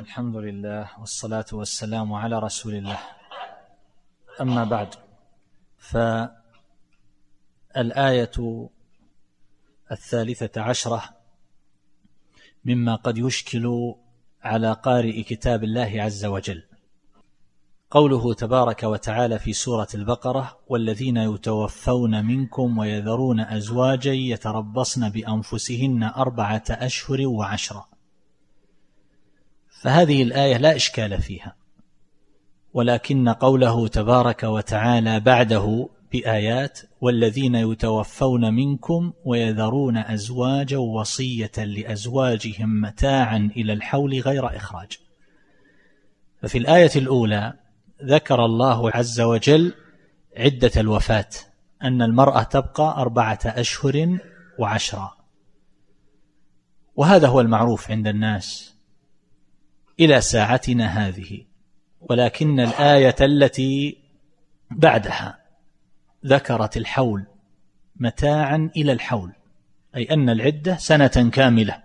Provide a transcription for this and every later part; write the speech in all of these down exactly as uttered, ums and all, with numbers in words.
الحمد لله والصلاة والسلام على رسول الله. أما بعد، فالآية الثالثة عشرة مما قد يشكل على قارئ كتاب الله عز وجل، قوله تبارك وتعالى في سورة البقرة: والذين يتوفون منكم ويذرون أزواجا يتربصن بأنفسهن أربعة أشهر وعشرة. فهذه الآية لا إشكال فيها، ولكن قوله تبارك وتعالى بعده بآيات: والذين يتوفون منكم ويذرون أزواجا وصية لأزواجهم متاعا إلى الحول غير إخراج. ففي الآية الأولى ذكر الله عز وجل عدة الوفاة، أن المرأة تبقى أربعة أشهر وعشرة، وهذا هو المعروف عند الناس إلى ساعتنا هذه. ولكن الآية التي بعدها ذكرت الحول متاعا إلى الحول، أي أن العدة سنة كاملة،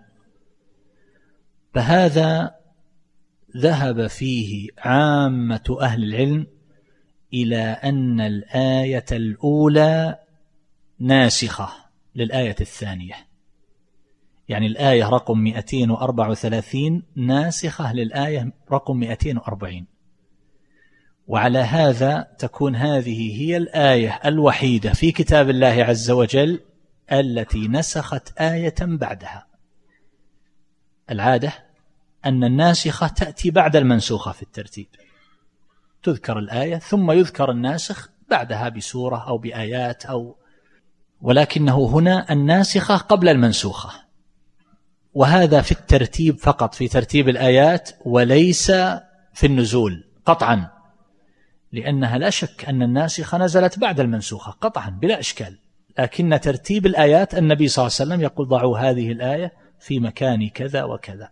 فهذا ذهب فيه عامة أهل العلم إلى أن الآية الأولى ناسخة للآية الثانية، يعني الآية رقم مئتين وأربعة وثلاثين ناسخة للآية رقم مئتين وأربعين، وعلى هذا تكون هذه هي الآية الوحيدة في كتاب الله عز وجل التي نسخت آية بعدها. العادة أن الناسخة تأتي بعد المنسوخة في الترتيب، تذكر الآية ثم يذكر الناسخ بعدها بسورة أو بآيات أو، ولكنه هنا الناسخة قبل المنسوخة، وهذا في الترتيب فقط، في ترتيب الآيات وليس في النزول قطعا، لأنها لا شك أن الناسخة نزلت بعد المنسوخة قطعا بلا إشكال، لكن ترتيب الآيات النبي صلى الله عليه وسلم يقول: ضعوا هذه الآية في مكان كذا وكذا.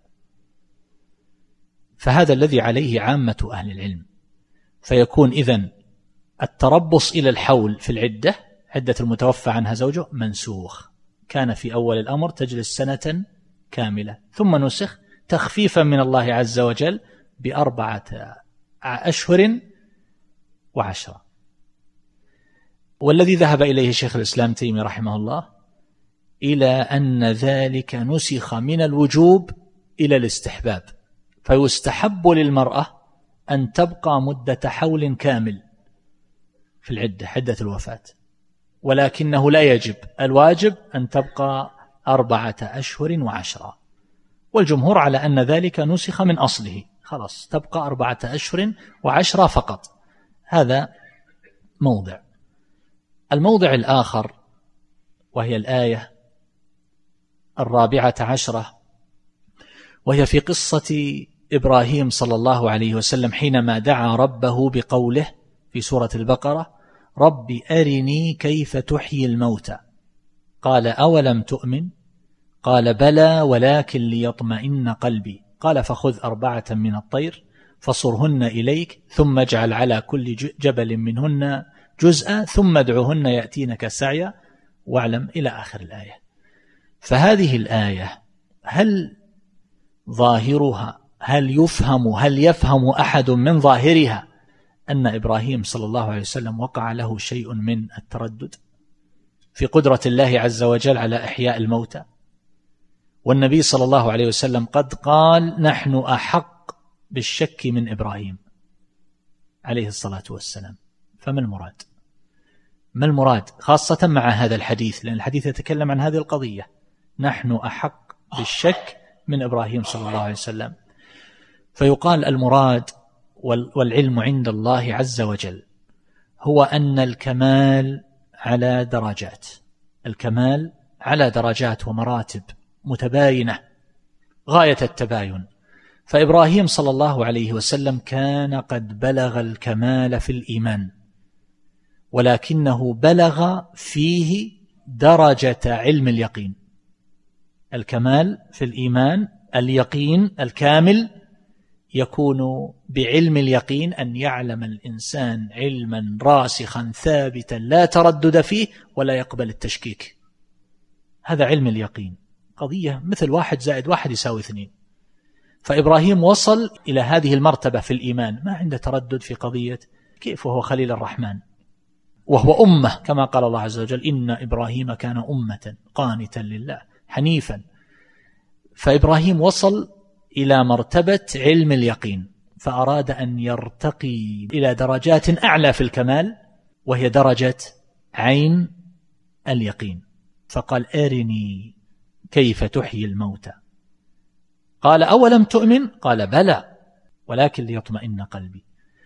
فهذا الذي عليه عامة أهل العلم. فيكون إذن التربص إلى الحول في العدة، عدة المتوفى عنها زوجه، منسوخ، كان في أول الأمر تجلس سنة كاملة، ثم نسخ تخفيفا من الله عز وجل بأربعة أشهر وعشرة. والذي ذهب إليه شيخ الإسلام تيمية رحمه الله إلى أن ذلك نسخ من الوجوب إلى الاستحباب، فيستحب للمرأة أن تبقى مدة حول كامل في العدة، عدة الوفاة، ولكنه لا يجب، الواجب أن تبقى أربعة أشهر وعشرة. والجمهور على أن ذلك نسخ من أصله، خلاص تبقى أربعة أشهر وعشرة فقط. هذا موضع. الموضع الآخر وهي الآية الرابعة عشرة، وهي في قصة إبراهيم صلى الله عليه وسلم حينما دعا ربه بقوله في سورة البقرة: رب أرني كيف تحيي الموتى، قال أولم تؤمن؟ قال بلى ولكن ليطمئن قلبي، قال فخذ أربعة من الطير فصرهن إليك ثم اجعل على كل جبل منهن جزءا ثم ادعهن يأتينك سعيا واعلم، إلى آخر الآية. فهذه الآية هل ظاهرها، هل يفهم هل يفهم أحد من ظاهرها أن إبراهيم صلى الله عليه وسلم وقع له شيء من التردد في قدرة الله عز وجل على إحياء الموتى؟ والنبي صلى الله عليه وسلم قد قال: نحن أحق بالشك من إبراهيم عليه الصلاة والسلام. فما المراد؟ ما المراد خاصة مع هذا الحديث، لأن الحديث يتكلم عن هذه القضية: نحن أحق بالشك من إبراهيم صلى الله عليه وسلم. فيقال المراد والعلم عند الله عز وجل هو أن الكمال على درجات، الكمال على درجات ومراتب متباينة غاية التباين. فإبراهيم صلى الله عليه وسلم كان قد بلغ الكمال في الإيمان، ولكنه بلغ فيه درجة علم اليقين. الكمال في الإيمان، اليقين الكامل، يكون بعلم اليقين، أن يعلم الإنسان علما راسخا ثابتا لا تردد فيه ولا يقبل التشكيك. هذا علم اليقين، قضية مثل واحد زائد واحد يساوي اثنين. فإبراهيم وصل إلى هذه المرتبة في الإيمان، ما عنده تردد في قضية كيف وهو خليل الرحمن وهو أمة، كما قال الله عز وجل إن إبراهيم كان أمة قانتا لله حنيفا. فإبراهيم وصل إلى مرتبة علم اليقين، فأراد أن يرتقي إلى درجات أعلى في الكمال، وهي درجة عين اليقين. فقال أرني كيف تحيي الموتى. قال أولم تؤمن؟ قال بلى ولكن ليطمئن قلبي.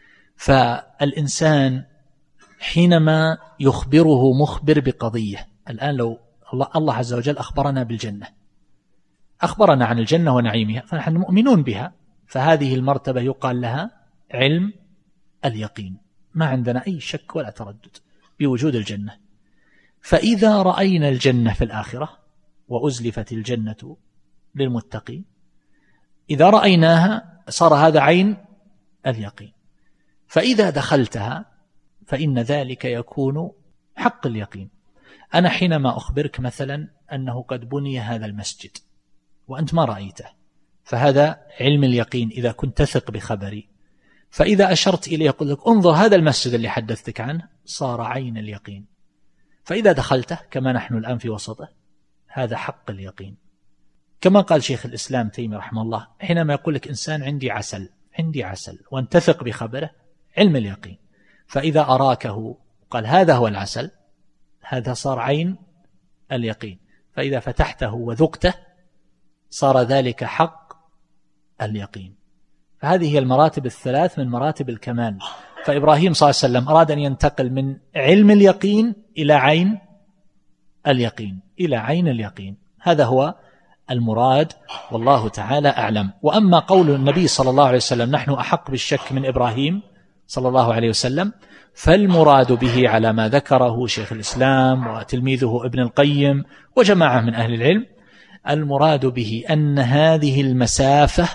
فالإنسان حينما يخبره مخبر بقضية، الآن لو الله, الله عز وجل أخبرنا بالجنة، أخبرنا عن الجنة ونعيمها، فنحن مؤمنون بها، فهذه المرتبة يقال لها علم اليقين، ما عندنا أي شك ولا تردد بوجود الجنة. فإذا رأينا الجنة في الآخرة وأزلفت الجنة للمتقين، إذا رأيناها صار هذا عين اليقين. فإذا دخلتها فإن ذلك يكون حق اليقين. أنا حينما أخبرك مثلا أنه قد بني هذا المسجد وأنت ما رأيته، فهذا علم اليقين إذا كنت تثق بخبري. فإذا أشرت إليه يقول لك انظر هذا المسجد اللي حدثتك عنه، صار عين اليقين. فإذا دخلته كما نحن الآن في وسطه، هذا حق اليقين. كما قال شيخ الإسلام تيمية رحمه الله، حينما يقول لك إنسان عندي عسل عندي عسل وأن تثق بخبره، علم اليقين. فإذا أراكه قال هذا هو العسل، هذا صار عين اليقين. فإذا فتحته وذقته صار ذلك حق اليقين. فهذه هي المراتب الثلاث من مراتب الكمال. فإبراهيم صلى الله عليه وسلم أراد أن ينتقل من علم اليقين إلى عين اليقين إلى عين اليقين. هذا هو المراد والله تعالى أعلم. وأما قول النبي صلى الله عليه وسلم نحن أحق بالشك من إبراهيم صلى الله عليه وسلم، فالمراد به على ما ذكره شيخ الإسلام وتلميذه ابن القيم وجماعة من أهل العلم، المراد به أن هذه المسافة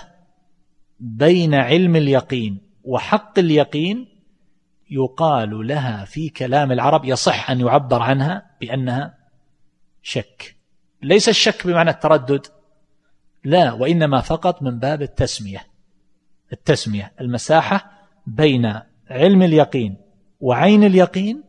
بين علم اليقين وحق اليقين يقال لها في كلام العرب، يصح أن يعبر عنها بأنها شك. ليس الشك بمعنى التردد، لا، وإنما فقط من باب التسمية. التسمية المساحة بين علم اليقين وعين اليقين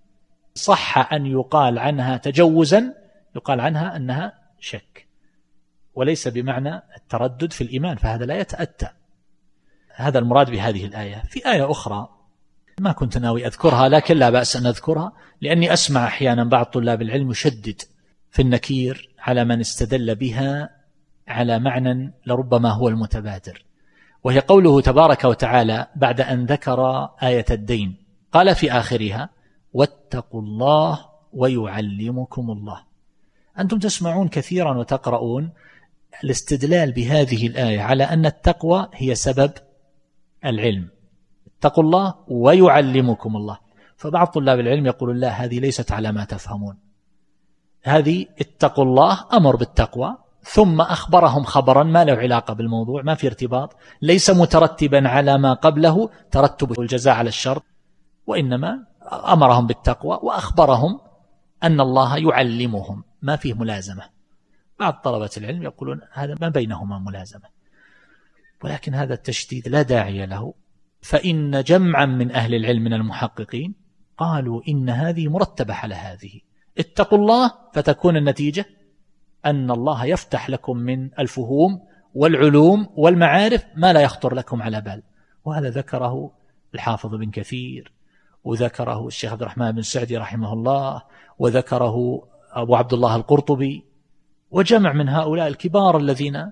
صح أن يقال عنها تجوزا، يقال عنها أنها شك، وليس بمعنى التردد في الإيمان، فهذا لا يتأتى. هذا المراد بهذه الآية. في آية أخرى ما كنت ناوي أذكرها لكن لا بأس أن أذكرها، لأني أسمع أحيانا بعض طلاب العلم يشدد في النكير على من استدل بها على معنى لربما هو المتبادر، وهي قوله تبارك وتعالى بعد أن ذكر آية الدين قال في آخرها واتقوا الله ويعلمكم الله. أنتم تسمعون كثيرا وتقرؤون الاستدلال بهذه الآية على أن التقوى هي سبب العلم، اتقوا الله ويعلمكم الله. فبعض طلاب العلم يقول لا، هذه ليست على ما تفهمون، هذه اتقوا الله أمر بالتقوى ثم أخبرهم خبرا ما له علاقة بالموضوع، ما في ارتباط، ليس مترتبا على ما قبله ترتب الجزاء على الشر، وإنما أمرهم بالتقوى وأخبرهم أن الله يعلمهم، ما فيه ملازمة. بعض طلبة العلم يقولون هذا ما بينهما ملازمة، ولكن هذا التشديد لا داعي له، فإن جمعا من أهل العلم من المحققين قالوا إن هذه مرتبة على هذه، اتقوا الله فتكون النتيجة أن الله يفتح لكم من الفهوم والعلوم والمعارف ما لا يخطر لكم على بال. وهذا ذكره الحافظ بن كثير، وذكره الشيخ عبد الرحمن بن سعدي رحمه الله، وذكره أبو عبد الله القرطبي وجمع من هؤلاء الكبار الذين.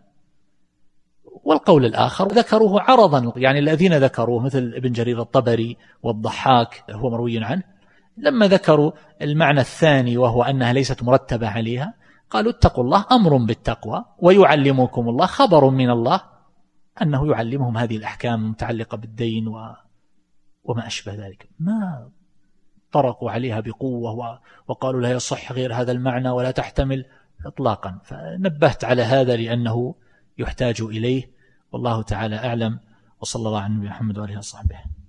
والقول الآخر ذكروه عرضا، يعني الذين ذكروه مثل ابن جرير الطبري والضحاك هو مروي عنه، لما ذكروا المعنى الثاني وهو أنها ليست مرتبة عليها قالوا اتقوا الله أمر بالتقوى ويعلمكم الله خبر من الله أنه يعلمهم هذه الأحكام المتعلقة بالدين و... وما أشبه ذلك. ما طرقوا عليها بقوة وقالوا لا يصح غير هذا المعنى ولا تحتمل إطلاقا. فنبهت على هذا لأنه يحتاج إليه، والله تعالى أعلم، وصلى الله على النبي محمد وآله وصحبه.